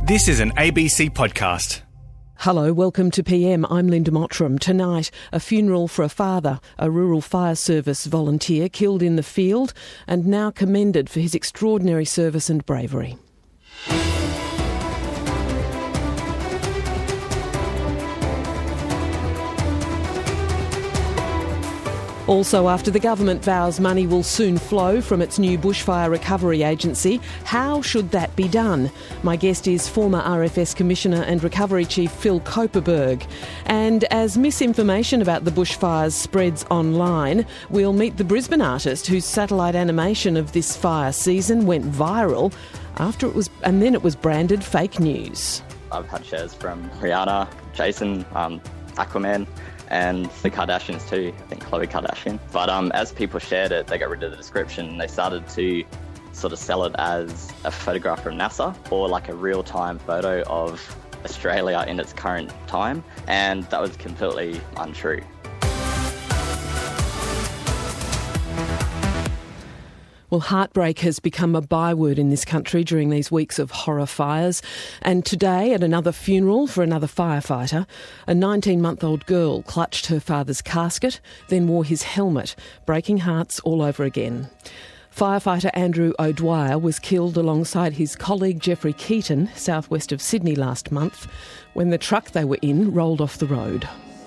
This is an ABC podcast. Hello, welcome to PM. I'm Linda Mottram. Tonight, a funeral for a father, a rural fire service volunteer killed in the field and now commended for his extraordinary service and bravery. Also, after the government vows money will soon flow from its new bushfire recovery agency, how should that be done? My guest is former RFS Commissioner and Recovery Chief Phil Koperberg. And as misinformation about the bushfires spreads online, we'll meet the Brisbane artist whose satellite animation of this fire season went viral and then it was branded fake news. I've had shares from Rihanna, Jason, Aquaman, and the Kardashians too, I think Khloe Kardashian. But as people shared it, they got rid of the description and they started to sort of sell it as a photograph from NASA or like a real-time photo of Australia in its current time, and that was completely untrue. Well, heartbreak has become a byword in this country during these weeks of horror fires. And today, at another funeral for another firefighter, a 19-month-old girl clutched her father's casket, then wore his helmet, breaking hearts all over again. Firefighter Andrew O'Dwyer was killed alongside his colleague Geoffrey Keaton, southwest of Sydney last month, when the truck they were in rolled off the road.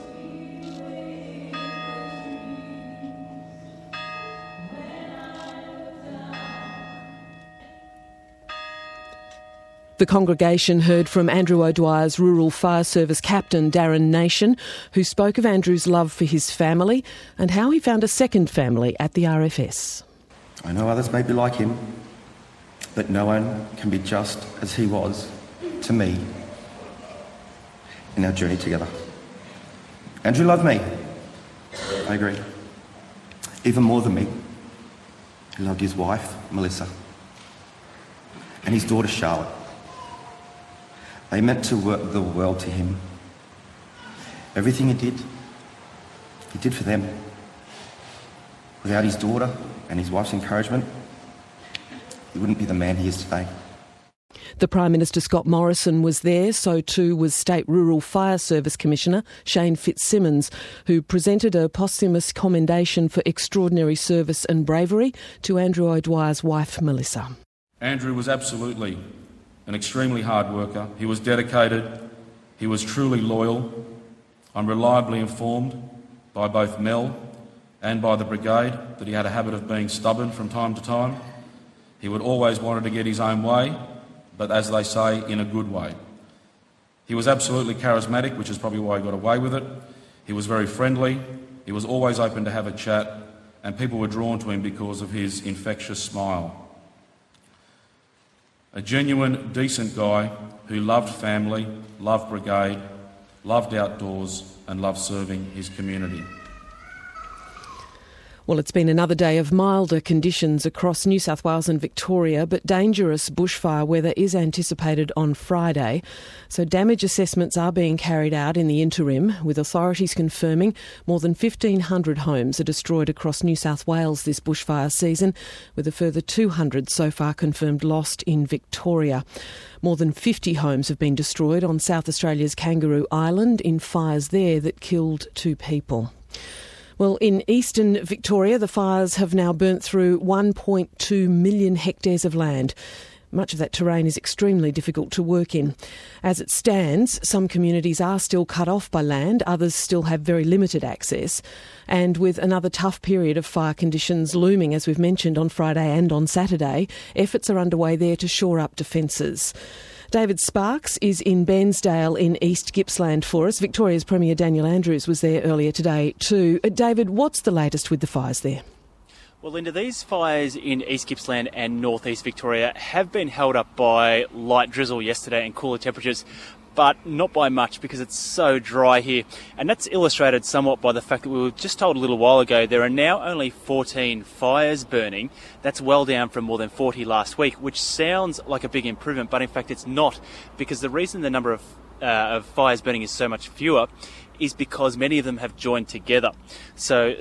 The congregation heard from Andrew O'Dwyer's Rural Fire Service captain, Darren Nation, who spoke of Andrew's love for his family and how he found a second family at the RFS. I know others may be like him, but no one can be just as he was to me in our journey together. Andrew loved me. I agree. Even more than me. He loved his wife, Melissa, and his daughter, Charlotte. They meant the world to him. Everything he did for them. Without his daughter and his wife's encouragement, he wouldn't be the man he is today. The Prime Minister Scott Morrison was there, so too was State Rural Fire Service Commissioner Shane Fitzsimmons, who presented a posthumous commendation for extraordinary service and bravery to Andrew O'Dwyer's wife, Melissa. Andrew was absolutely an extremely hard worker. He was dedicated. He was truly loyal. I'm reliably informed by both Mel and by the brigade that he had a habit of being stubborn from time to time. He would always wanted to get his own way, but as they say, in a good way. He was absolutely charismatic, which is probably why he got away with it. He was very friendly. He was always open to have a chat, and people were drawn to him because of his infectious smile. A genuine, decent guy who loved family, loved brigade, loved outdoors and loved serving his community. Well, it's been another day of milder conditions across New South Wales and Victoria, but dangerous bushfire weather is anticipated on Friday. So damage assessments are being carried out in the interim, with authorities confirming more than 1,500 homes are destroyed across New South Wales this bushfire season, with a further 200 so far confirmed lost in Victoria. More than 50 homes have been destroyed on South Australia's Kangaroo Island in fires there that killed 2 people. Well, in eastern Victoria, the fires have now burnt through 1.2 million hectares of land. Much of that terrain is extremely difficult to work in. As it stands, some communities are still cut off by land, others still have very limited access. And with another tough period of fire conditions looming, as we've mentioned, on Friday and on Saturday, efforts are underway there to shore up defences. David Sparks is in Bairnsdale in East Gippsland for us. Victoria's Premier Daniel Andrews was there earlier today too. David, what's the latest with the fires there? Well, Linda, these fires in East Gippsland and North East Victoria have been held up by light drizzle yesterday and cooler temperatures, but not by much because it's so dry here. And that's illustrated somewhat by the fact that we were just told a little while ago there are now only 14 fires burning. That's well down from more than 40 last week, which sounds like a big improvement, but in fact it's not, because the reason the number of fires burning is so much fewer is because many of them have joined together. So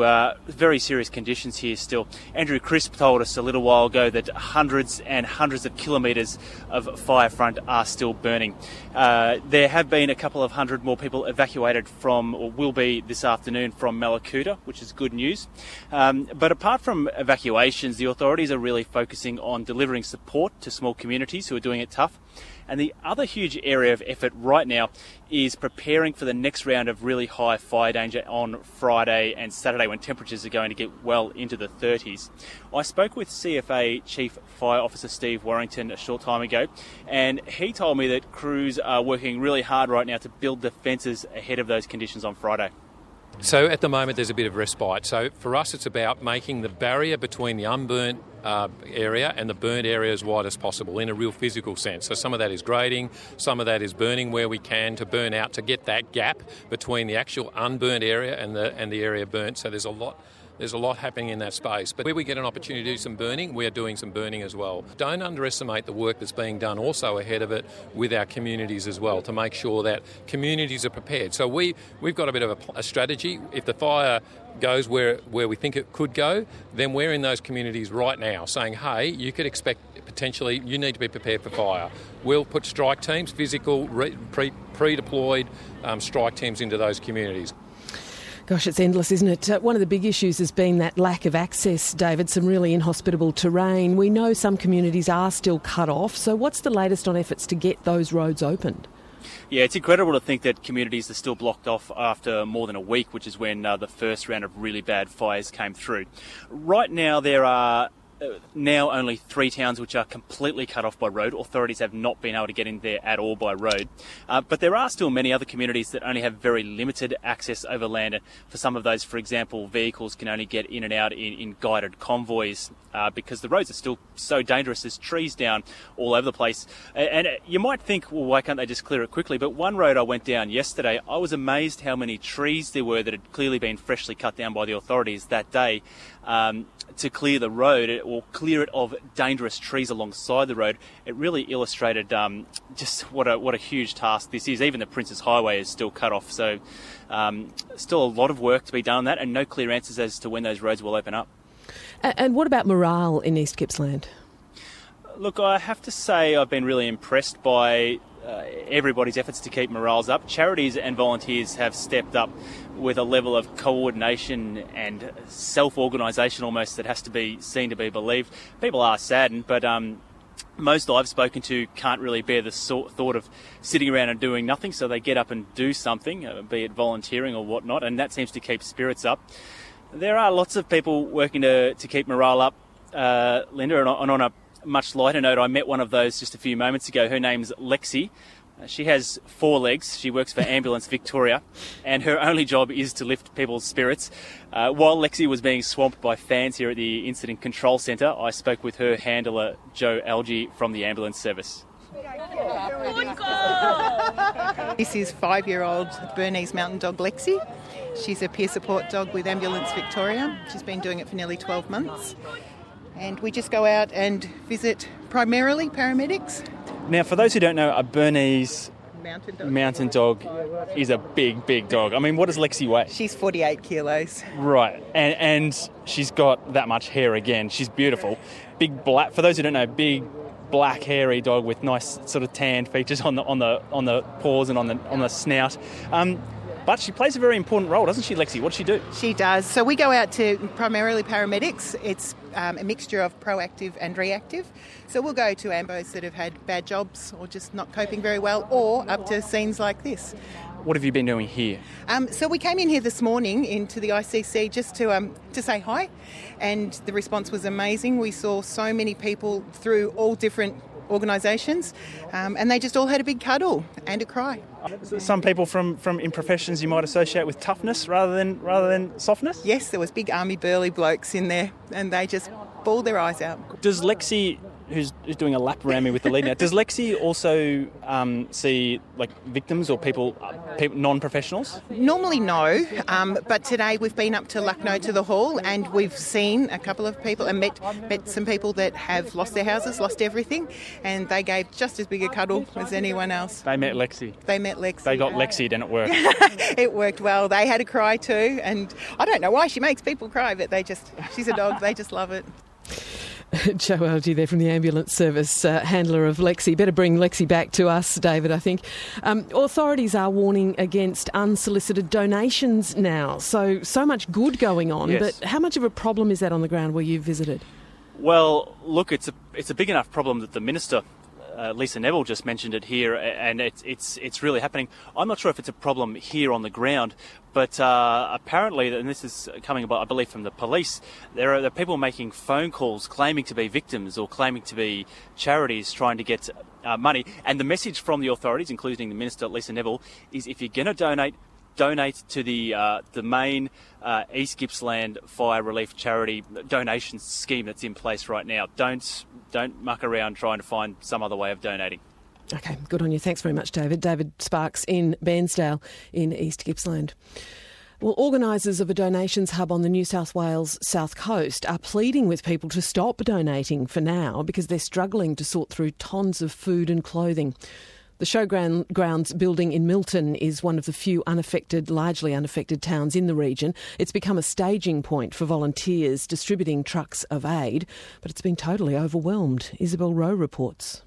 very serious conditions here still. Andrew Crisp told us a little while ago that hundreds and hundreds of kilometres of fire front are still burning. There have been a couple of hundred more people evacuated from, or will be this afternoon, from Mallacoota, which is good news. But apart from evacuations, the authorities are really focusing on delivering support to small communities who are doing it tough. And the other huge area of effort right now is preparing for the next round of really high fire danger on Friday and Saturday, when temperatures are going to get well into the 30s. I spoke with CFA Chief Fire Officer Steve Warrington a short time ago, and he told me that crews are working really hard right now to build defences ahead of those conditions on Friday. So at the moment there's a bit of respite. So for us it's about making the barrier between the unburnt area and the burnt area as wide as possible in a real physical sense. So some of that is grading, some of that is burning where we can to burn out, to get that gap between the actual unburnt area and the area burnt. So there's a lot happening in that space. But where we get an opportunity to do some burning, we are doing some burning as well. Don't underestimate the work that's being done also ahead of it with our communities as well, to make sure that communities are prepared. So we've got a bit of a strategy. If the fire goes where we think it could go, then we're in those communities right now saying, hey, you could expect potentially, you need to be prepared for fire. We'll put strike teams, physical, pre-deployed strike teams into those communities. Gosh, it's endless, isn't it? One of the big issues has been that lack of access, David, some really inhospitable terrain. We know some communities are still cut off, so what's the latest on efforts to get those roads opened? Yeah, it's incredible to think that communities are still blocked off after more than a week, which is when the first round of really bad fires came through. Right now there are now only 3 towns which are completely cut off by road. Authorities have not been able to get in there at all by road. But there are still many other communities that only have very limited access over land. And for some of those, for example, vehicles can only get in and out in guided convoys because the roads are still so dangerous. There's trees down all over the place. And you might think, well, why can't they just clear it quickly? But one road I went down yesterday, I was amazed how many trees there were that had clearly been freshly cut down by the authorities that day. To clear the road or clear it of dangerous trees alongside the road. It really illustrated just what a huge task this is. Even the Princes Highway is still cut off, so still a lot of work to be done on that, and no clear answers as to when those roads will open up. And what about morale in East Gippsland? Look, I have to say I've been really impressed by everybody's efforts to keep morales up. Charities and volunteers have stepped up with a level of coordination and self-organisation almost that has to be seen to be believed. People are saddened, but most I've spoken to can't really bear the thought of sitting around and doing nothing, so they get up and do something, be it volunteering or whatnot, and that seems to keep spirits up. There are lots of people working to keep morale up, Linda, and on a much lighter note, I met one of those just a few moments ago. Her name's Lexi. She has 4 legs. She works for Ambulance Victoria, and her only job is to lift people's spirits. While Lexi was being swamped by fans here at the Incident Control Centre, I spoke with her handler, Joe Algie, from the ambulance service. This is 5-year-old Bernese Mountain Dog Lexi. She's a peer support dog with Ambulance Victoria. She's been doing it for nearly 12 months. And we just go out and visit primarily paramedics. Now, for those who don't know, a Bernese mountain dog is a big, big dog. I mean, what does Lexi weigh? She's 48 kilos. Right, and she's got that much hair again. She's beautiful. Big black. For those who don't know, big black hairy dog with nice sort of tanned features on the paws and on the snout. But she plays a very important role, doesn't she, Lexi? What does she do? She does. So we go out to primarily paramedics. It's a mixture of proactive and reactive. So we'll go to ambos that have had bad jobs or just not coping very well, or up to scenes like this. What have you been doing here? So we came in here this morning into the ICC just to say hi, and the response was amazing. We saw so many people through all different organisations, and they just all had a big cuddle and a cry. Some people from in professions you might associate with toughness rather than softness? Yes, there was big army burly blokes in there, and they just bawled their eyes out. Does Lexi who's doing a lap around me with the lead now. Does Lexi also see victims or people non-professionals? Normally no, but today we've been up to Lucknow to the hall, and we've seen a couple of people and met some people that have lost their houses, lost everything, and they gave just as big a cuddle as anyone else. They met Lexi. They got Lexi'd and it worked. It worked well. They had a cry too, and I don't know why she makes people cry, but she's a dog, they just love it. Joe Algie there from the ambulance service, handler of Lexi. Better bring Lexi back to us, David, I think. Authorities are warning against unsolicited donations now. So much good going on, yes. But how much of a problem is that on the ground where you've visited? Well, look, it's a big enough problem that the Minister, Lisa Neville, just mentioned it here, and it's really happening. I'm not sure if it's a problem here on the ground, but apparently, and this is coming about, I believe, from the police, there are people making phone calls claiming to be victims or claiming to be charities trying to get money. And the message from the authorities, including the Minister, Lisa Neville, is if you're going to donate to the main East Gippsland Fire Relief Charity donation scheme that's in place right now. Don't muck around trying to find some other way of donating. Okay, good on you. Thanks very much, David. David Sparks in Bairnsdale in East Gippsland. Well, organisers of a donations hub on the New South Wales South Coast are pleading with people to stop donating for now because they're struggling to sort through tons of food and clothing. The Showgrounds building in Milton is one of the few largely unaffected towns in the region. It's become a staging point for volunteers distributing trucks of aid, but it's been totally overwhelmed. Isabel Rowe reports.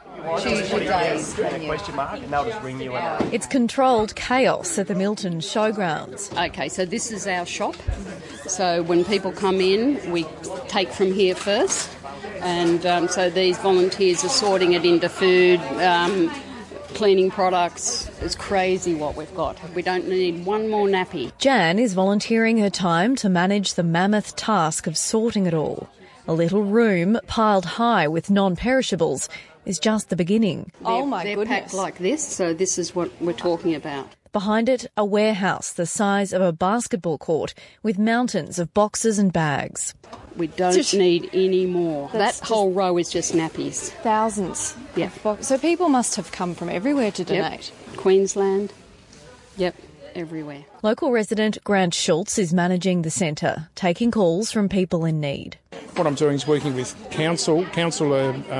It's controlled chaos at the Milton Showgrounds. Okay, so this is our shop. So when people come in, we take from here first. And so these volunteers are sorting it into food, cleaning products. It's crazy what we've got. We don't need one more nappy. Jan is volunteering her time to manage the mammoth task of sorting it all. A little room piled high with non-perishables is just the beginning. They're packed like this, so this is what we're talking about. Behind it, a warehouse the size of a basketball court with mountains of boxes and bags. We don't need any more. That whole row is just nappies. Thousands. Yeah. So people must have come from everywhere to donate. Yep. Queensland. Yep, everywhere. Local resident Grant Schultz is managing the centre, taking calls from people in need. What I'm doing is working with council. Council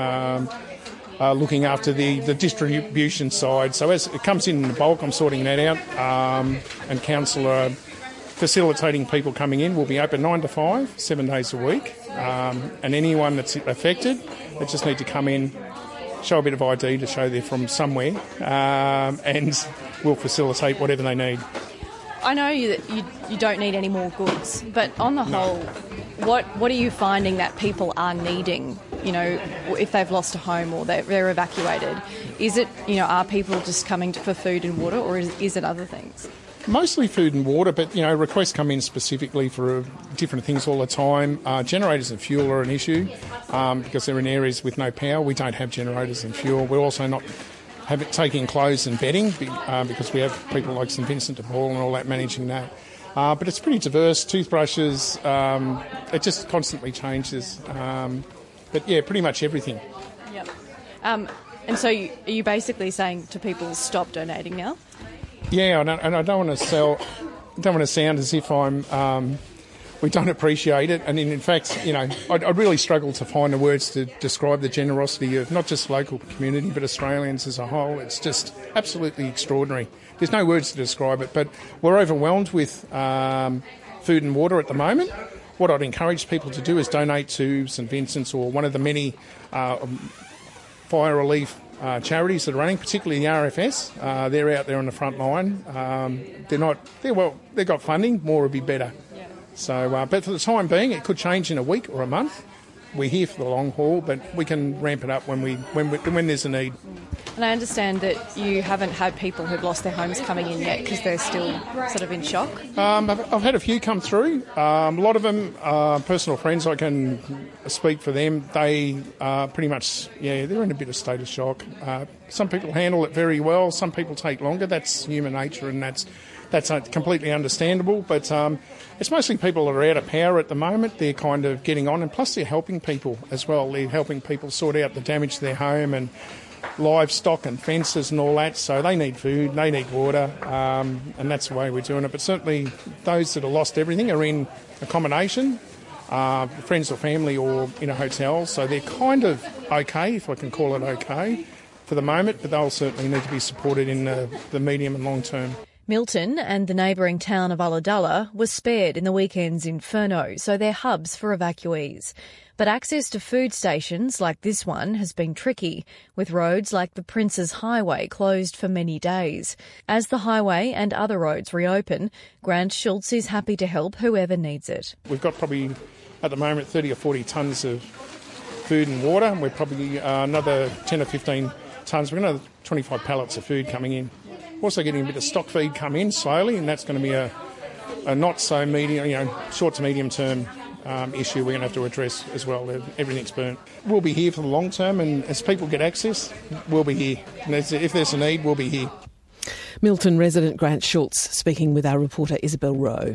are looking after the distribution side. So as it comes in the bulk, I'm sorting that out. And council are facilitating people coming in. We'll be open 9 to 5, 7 days a week. And anyone that's affected, they just need to come in, show a bit of ID to show they're from somewhere, and we'll facilitate whatever they need. I know that you don't need any more goods, but on the whole, what are you finding that people are needing? You know, if they've lost a home or they're evacuated, is it, are people just coming for food and water, or is it other things? Mostly food and water, but, requests come in specifically for different things all the time. Generators and fuel are an issue because they're in areas with no power. We don't have generators and fuel. We're also not taking clothes and bedding because we have people like St Vincent de Paul and all that managing that. But it's pretty diverse. Toothbrushes, it just constantly changes. But, yeah, pretty much everything. Yep. And so are you basically saying to people, stop donating now? Yeah, and I don't want to sound as if we don't appreciate it. And in fact, I really struggle to find the words to describe the generosity of not just local community, but Australians as a whole. It's just absolutely extraordinary. There's no words to describe it, but we're overwhelmed with food and water at the moment. What I'd encourage people to do is donate to St Vincent's or one of the many fire relief charities that are running, particularly the RFS. They're out there on the front line. They've got funding. More would be better. Yeah. So, but for the time being, it could change in a week or a month. We're here for the long haul, but we can ramp it up when there's a need. And I understand that you haven't had people who've lost their homes coming in yet because they're still sort of in shock. I've had a few come through. A lot of them are personal friends. I can speak for them. They pretty much, they're in a bit of state of shock. Some people handle it very well. Some people take longer. That's human nature, and that's completely understandable. But it's mostly people that are out of power at the moment. They're kind of getting on, and plus they're helping people as well. They're helping people sort out the damage to their home and livestock and fences and all that. So they need food, they need water, and that's the way we're doing it. But certainly those that have lost everything are in accommodation, friends or family, or in a hotel. So they're kind of okay, if I can call it okay, for the moment, but they'll certainly need to be supported in the medium and long term. Milton and the neighbouring town of Ulladulla were spared in the weekend's inferno, so they're hubs for evacuees. But access to food stations like this one has been tricky, with roads like the Princes Highway closed for many days. As the highway and other roads reopen, Grant Schultz is happy to help whoever needs it. We've got probably, at the moment, 30 or 40 tonnes of food and water, and we're probably another 10 or 15 tonnes. We've got another 25 pallets of food coming in. We're also getting a bit of stock feed come in slowly, and that's going to be a not so medium, short to medium term issue we're going to have to address as well. Everything's burnt. We'll be here for the long term, and as people get access, we'll be here. And if there's a need, we'll be here. Milton resident Grant Schultz speaking with our reporter Isabel Rowe.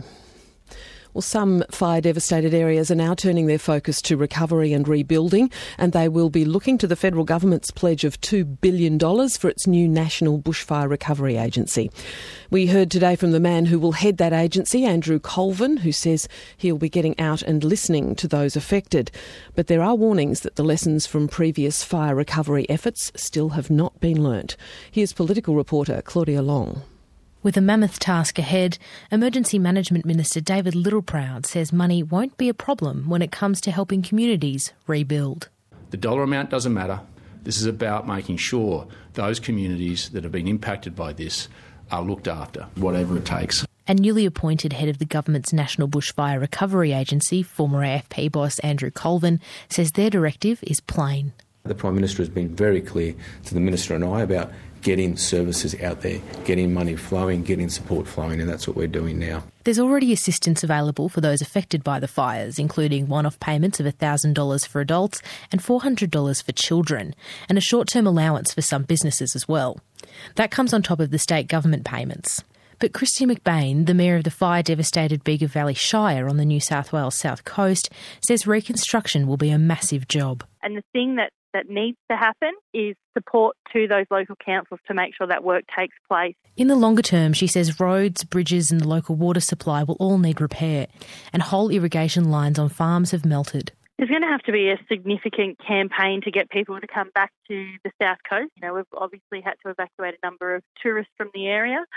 Well, some fire-devastated areas are now turning their focus to recovery and rebuilding, and they will be looking to the federal government's pledge of $2 billion for its new National Bushfire Recovery Agency. We heard today from the man who will head that agency, Andrew Colvin, who says he'll be getting out and listening to those affected. But there are warnings that the lessons from previous fire recovery efforts still have not been learnt. Here's political reporter Claudia Long. With a mammoth task ahead, Emergency Management Minister David Littleproud says money won't be a problem when it comes to helping communities rebuild. The dollar amount doesn't matter. This is about making sure those communities that have been impacted by this are looked after, whatever it takes. And newly appointed head of the government's National Bushfire Recovery Agency, former AFP boss Andrew Colvin, says their directive is plain. The Prime Minister has been very clear to the Minister and I about getting services out there, getting money flowing, getting support flowing, and that's what we're doing now. There's already assistance available for those affected by the fires, including one-off payments of $1,000 for adults and $400 for children, and a short-term allowance for some businesses as well. That comes on top of the state government payments. But Christy McBain, the Mayor of the fire-devastated Bega Valley Shire on the New South Wales South Coast, says reconstruction will be a massive job. And the thing that needs to happen is support to those local councils to make sure that work takes place. In the longer term, she says roads, bridges and the local water supply will all need repair, and whole irrigation lines on farms have melted. There's going to have to be a significant campaign to get people to come back to the South Coast. We've obviously had to evacuate a number of tourists from the area.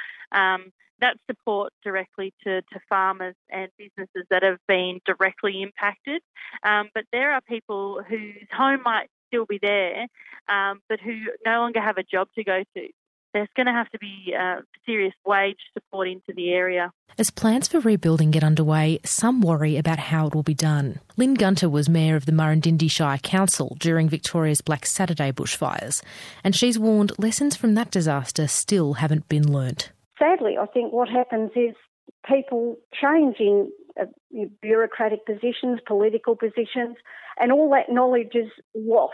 That's support directly to farmers and businesses that have been directly impacted. But there are people whose home might still be there, but who no longer have a job to go to. There's going to have to be serious wage support into the area. As plans for rebuilding get underway, some worry about how it will be done. Lynn Gunter was Mayor of the Murrindindi Shire Council during Victoria's Black Saturday bushfires, and she's warned lessons from that disaster still haven't been learnt. Sadly, I think what happens is people change in bureaucratic positions, political positions, and all that knowledge is lost.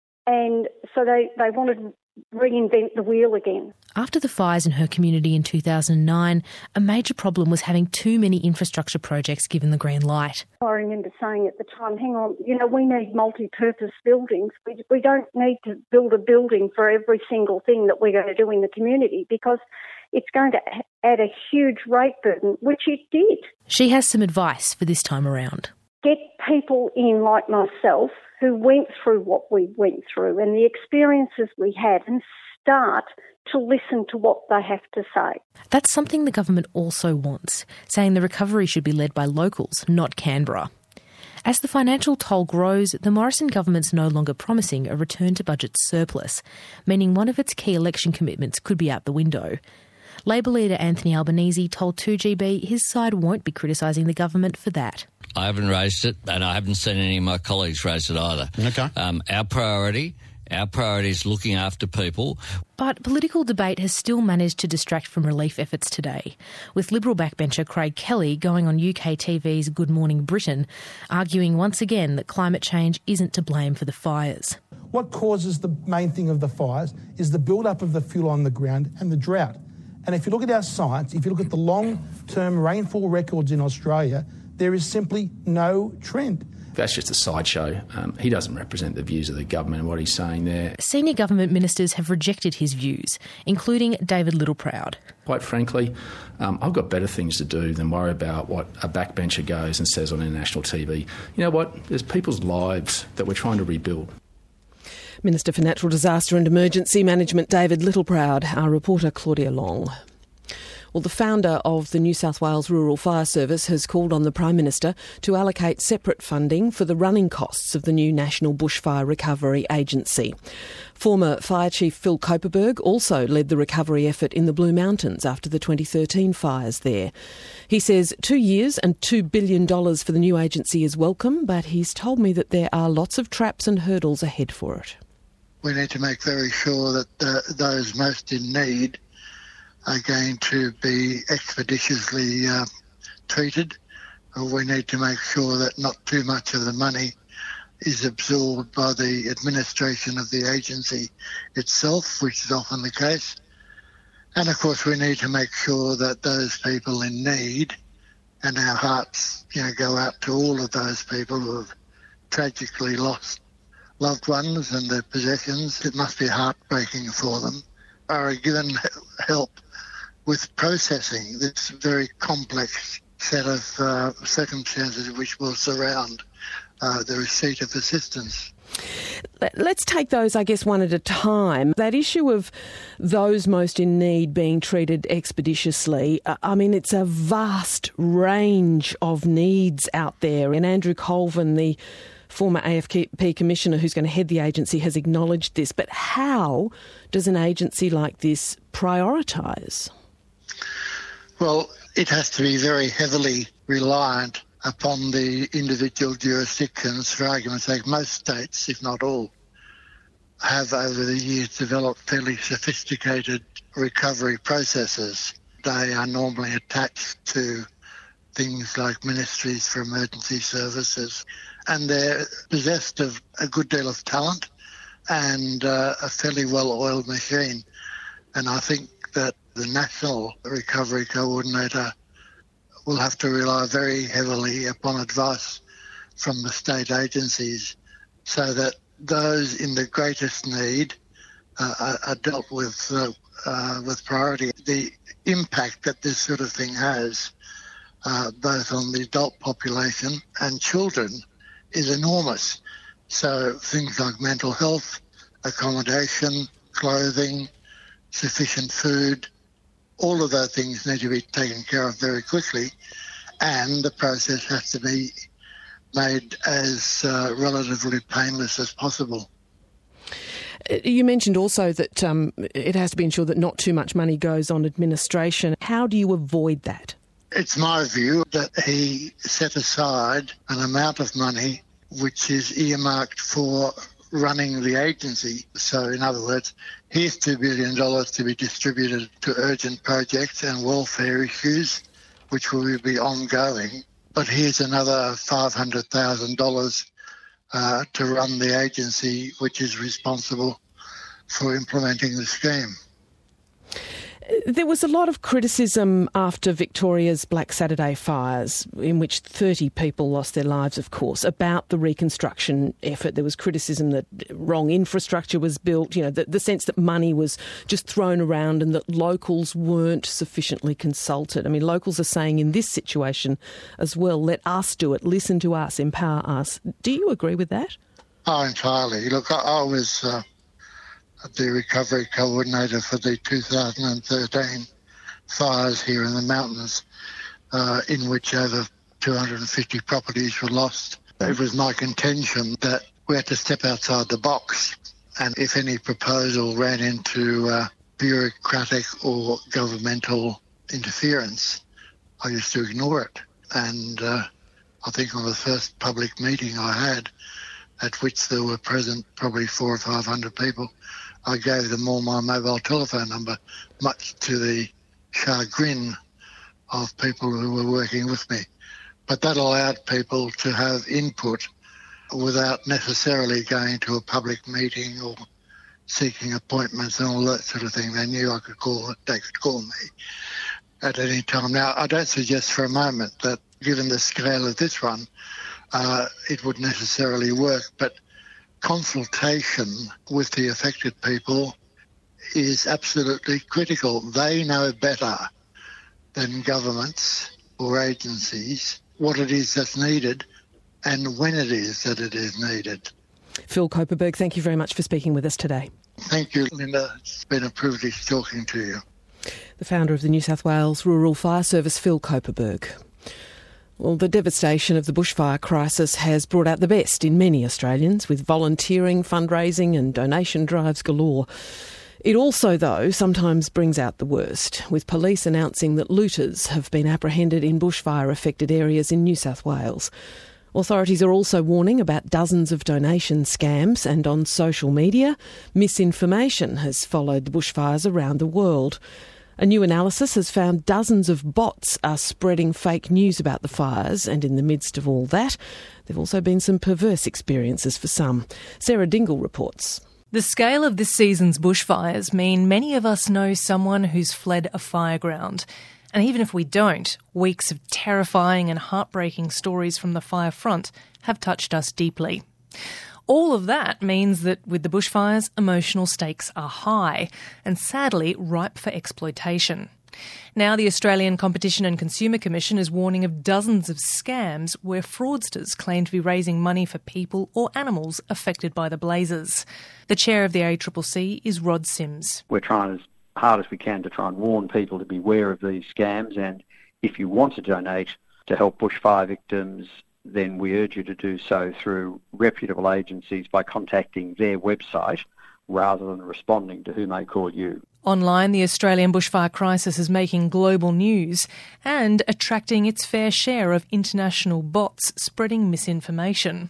And so they want to reinvent the wheel again. After the fires in her community in 2009, a major problem was having too many infrastructure projects given the green light. I remember saying at the time, hang on, we need multi-purpose buildings. We don't need to build a building for every single thing that we're going to do in the community, because it's going to add a huge rate burden, which it did. She has some advice for this time around. Get people in like myself who went through what we went through and the experiences we had, and start to listen to what they have to say. That's something the government also wants, saying the recovery should be led by locals, not Canberra. As the financial toll grows, the Morrison government's no longer promising a return to budget surplus, meaning one of its key election commitments could be out the window. Labor leader Anthony Albanese told 2GB his side won't be criticising the government for that. I haven't raised it, and I haven't seen any of my colleagues raise it either. Okay. Our priority Our priority is looking after people. But political debate has still managed to distract from relief efforts today, with Liberal backbencher Craig Kelly going on UK TV's Good Morning Britain, arguing once again that climate change isn't to blame for the fires. What causes the main thing of the fires is the build-up of the fuel on the ground and the drought. And if you look at our science, if you look at the long-term rainfall records in Australia, there is simply no trend. That's just a sideshow. He doesn't represent the views of the government and what he's saying there. Senior government ministers have rejected his views, including David Littleproud. Quite frankly, I've got better things to do than worry about what a backbencher goes and says on international TV. You know what? There's people's lives that we're trying to rebuild. Minister for Natural Disaster and Emergency Management David Littleproud, our reporter Claudia Long. Well, the founder of the New South Wales Rural Fire Service has called on the Prime Minister to allocate separate funding for the running costs of the new National Bushfire Recovery Agency. Former Fire Chief Phil Koperberg also led the recovery effort in the Blue Mountains after the 2013 fires there. He says 2 years and $2 billion for the new agency is welcome, but he's told me that there are lots of traps and hurdles ahead for it. We need to make very sure that those most in need are going to be expeditiously treated. We need to make sure that not too much of the money is absorbed by the administration of the agency itself, which is often the case. And of course we need to make sure that those people in need, and our hearts go out to all of those people who have tragically lost loved ones and their possessions. It must be heartbreaking for them, are given help with processing this very complex set of circumstances which will surround the receipt of assistance. Let's take those, I guess, one at a time. That issue of those most in need being treated expeditiously, I mean, it's a vast range of needs out there. And Andrew Colvin, the former AFP Commissioner who's going to head the agency, has acknowledged this. But how does an agency like this prioritise? Well, it has to be very heavily reliant upon the individual jurisdictions. For argument's sake, most states, if not all, have over the years developed fairly sophisticated recovery processes. They are normally attached to things like ministries for emergency services, and they're possessed of a good deal of talent and a fairly well-oiled machine. And I think that the National Recovery Coordinator will have to rely very heavily upon advice from the state agencies so that those in the greatest need are dealt with priority. The impact that this sort of thing has, both on the adult population and children, is enormous. So things like mental health, accommodation, clothing, sufficient food, all of those things need to be taken care of very quickly, and the process has to be made as relatively painless as possible. You mentioned also that it has to be ensured that not too much money goes on administration. How do you avoid that? It's my view that he set aside an amount of money which is earmarked for running the agency. So, in other words, here's $2 billion to be distributed to urgent projects and welfare issues, which will be ongoing. But here's another $500,000 to run the agency, which is responsible for implementing the scheme. There was a lot of criticism after Victoria's Black Saturday fires, in which 30 people lost their lives, of course, about the reconstruction effort. There was criticism that wrong infrastructure was built, the sense that money was just thrown around and that locals weren't sufficiently consulted. I mean, locals are saying in this situation as well, let us do it, listen to us, empower us. Do you agree with that? Oh, entirely. Look, I was the recovery coordinator for the 2013 fires here in the mountains, in which over 250 properties were lost. It was my contention that we had to step outside the box, and if any proposal ran into bureaucratic or governmental interference, I used to ignore it. And I think on the first public meeting I had at which there were present probably 400 or 500 people. I gave them all my mobile telephone number, much to the chagrin of people who were working with me. But that allowed people to have input without necessarily going to a public meeting or seeking appointments and all that sort of thing. They knew they could call me at any time. Now, I don't suggest for a moment that, given the scale of this one, it would necessarily work, but consultation with the affected people is absolutely critical. They know better than governments or agencies what it is that's needed and when it is that it is needed. Phil Koperberg, thank you very much for speaking with us today. Thank you, Linda. It's been a privilege talking to you. The founder of the New South Wales Rural Fire Service, Phil Koperberg. Well, the devastation of the bushfire crisis has brought out the best in many Australians, with volunteering, fundraising and donation drives galore. It also, though, sometimes brings out the worst, with police announcing that looters have been apprehended in bushfire-affected areas in New South Wales. Authorities are also warning about dozens of donation scams, and on social media, misinformation has followed the bushfires around the world. A new analysis has found dozens of bots are spreading fake news about the fires, and in the midst of all that, there have also been some perverse experiences for some. Sarah Dingle reports. The scale of this season's bushfires mean many of us know someone who's fled a fireground. And even if we don't, weeks of terrifying and heartbreaking stories from the fire front have touched us deeply. All of that means that with the bushfires, emotional stakes are high and sadly ripe for exploitation. Now the Australian Competition and Consumer Commission is warning of dozens of scams where fraudsters claim to be raising money for people or animals affected by the blazes. The chair of the ACCC is Rod Sims. We're trying as hard as we can to try and warn people to beware of these scams, and if you want to donate to help bushfire victims, then we urge you to do so through reputable agencies by contacting their website rather than responding to who may call you. Online, the Australian bushfire crisis is making global news and attracting its fair share of international bots spreading misinformation.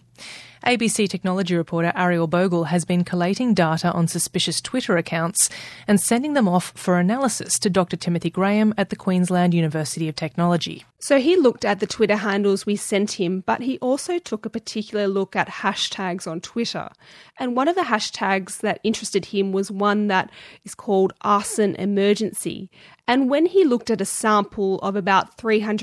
ABC technology reporter Ariel Bogle has been collating data on suspicious Twitter accounts and sending them off for analysis to Dr. Timothy Graham at the Queensland University of Technology. So he looked at the Twitter handles we sent him, but he also took a particular look at hashtags on Twitter. And one of the hashtags that interested him was one that is called arson emergency. And when he looked at a sample of about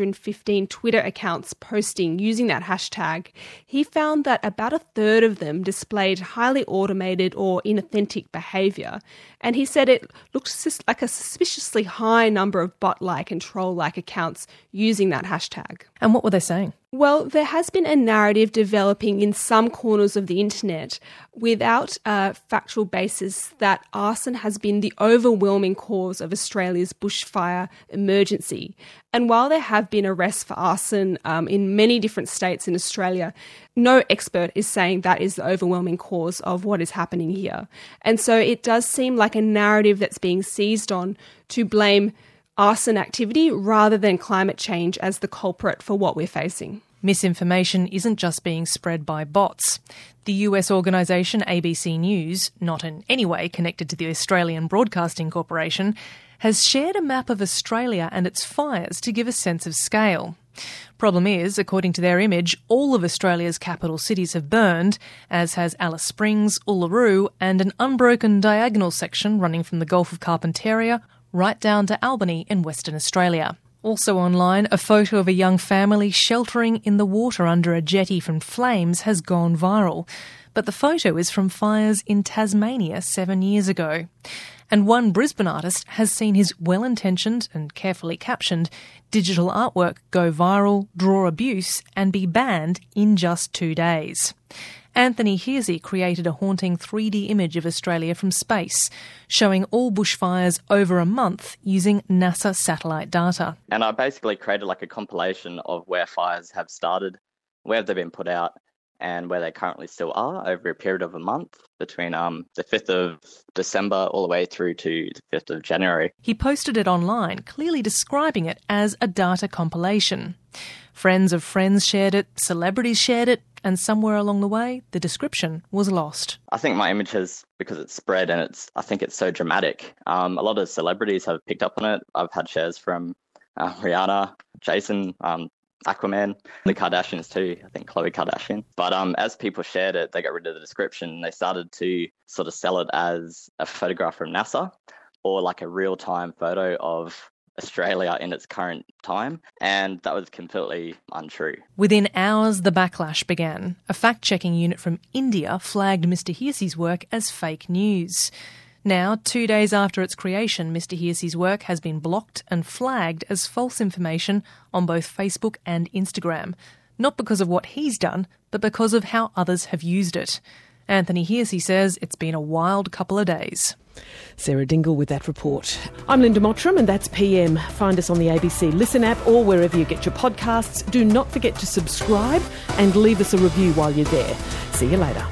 315 Twitter accounts posting using that hashtag, he found that about a third of them displayed highly automated or inauthentic behaviour. And he said it looked like a suspiciously high number of bot-like and troll-like accounts using that hashtag. And what were they saying? Well, there has been a narrative developing in some corners of the internet without a factual basis that arson has been the overwhelming cause of Australia's bushfire emergency. And while there have been arrests for arson in many different states in Australia, no expert is saying that is the overwhelming cause of what is happening here. And so it does seem like a narrative that's being seized on to blame arson activity rather than climate change as the culprit for what we're facing. Misinformation isn't just being spread by bots. The US organisation ABC News, not in any way connected to the Australian Broadcasting Corporation, has shared a map of Australia and its fires to give a sense of scale. Problem is, according to their image, all of Australia's capital cities have burned, as has Alice Springs, Uluru, and an unbroken diagonal section running from the Gulf of Carpentaria right down to Albany in Western Australia. Also online, a photo of a young family sheltering in the water under a jetty from flames has gone viral. But the photo is from fires in Tasmania 7 years ago. And one Brisbane artist has seen his well-intentioned and carefully captioned digital artwork go viral, draw abuse, and be banned in just 2 days. Anthony Hearsey created a haunting 3D image of Australia from space, showing all bushfires over a month using NASA satellite data. And I basically created like a compilation of where fires have started, where they've been put out, and where they currently still are over a period of a month between the 5th of December all the way through to the 5th of January. He posted it online, clearly describing it as a data compilation. Friends of friends shared it, celebrities shared it, and somewhere along the way, the description was lost. I think my image has, because it's spread and I think it's so dramatic. A lot of celebrities have picked up on it. I've had shares from Rihanna, Jason, Aquaman, the Kardashians too, I think Khloe Kardashian. But as people shared it, they got rid of the description. They started to sort of sell it as a photograph from NASA or like a real-time photo of Australia in its current time, and that was completely untrue. Within hours, the backlash began. A fact-checking unit from India flagged Mr. Hearsey's work as fake news. Now, 2 days after its creation, Mr. Hearsey's work has been blocked and flagged as false information on both Facebook and Instagram. Not because of what he's done, but because of how others have used it. Anthony Hearsey says it's been a wild couple of days. Sarah Dingle with that report. I'm Linda Mottram and that's PM. Find us on the ABC Listen app or wherever you get your podcasts. Do not forget to subscribe and leave us a review while you're there. See you later.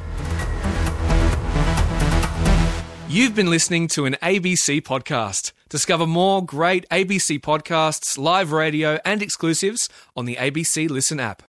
You've been listening to an ABC podcast. Discover more great ABC podcasts, live radio and exclusives on the ABC Listen app.